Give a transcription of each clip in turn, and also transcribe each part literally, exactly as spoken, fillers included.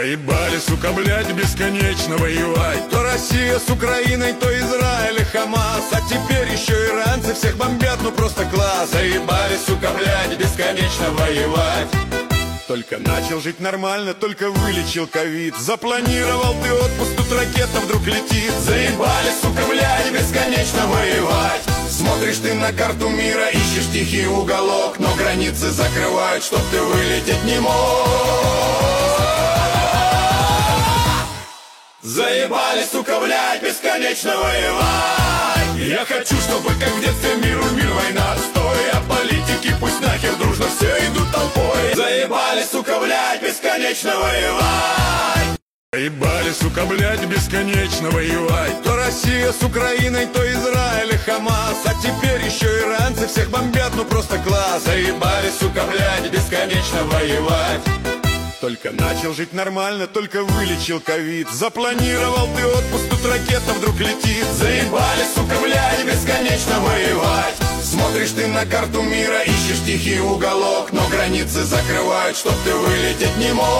Ебали, сука, блядь, бесконечно воевать. То Россия с Украиной, то Израиль и Хамас. А теперь еще иранцы всех бомбят, ну просто класс. Заебали, сука, блядь, бесконечно воевать. Только начал жить нормально, только вылечил ковид. Запланировал ты отпуск, тут ракета вдруг летит. Заебали, сука, блядь, бесконечно воевать. Смотришь ты на карту мира, ищешь тихий уголок, но границы закрывают, чтоб ты вылететь не мог. Заебали, сука, блядь, бесконечно воевать. Я хочу, чтобы как в детстве миру мир, война отстой. А политики пусть нахер дружно все идут толпой. Заебали, сука, блядь, бесконечно воевать. Заебали, сука, блядь, бесконечно воевать. То Россия с Украиной, то Израиль и Хамас. А теперь еще иранцы всех бомбят, ну просто класс. Заебали, сука, блядь, бесконечно воевать. Только начал жить нормально, только вылечил ковид. Запланировал ты отпуск, тут ракета вдруг летит. Заебали, сука, блядь, бесконечно воевать. Смотришь ты на карту мира, ищешь тихий уголок, но границы закрывают, чтоб ты вылететь не мог.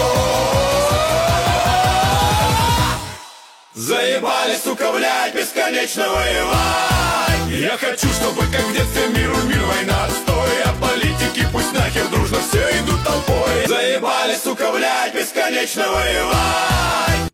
Заебали, сука, блядь, бесконечно воевать. Я хочу, чтобы как в детстве миру мир, война отстой. А политики пусть нахер дружно все идут толпой. Заебали, сука, блядь, бесконечно воевать.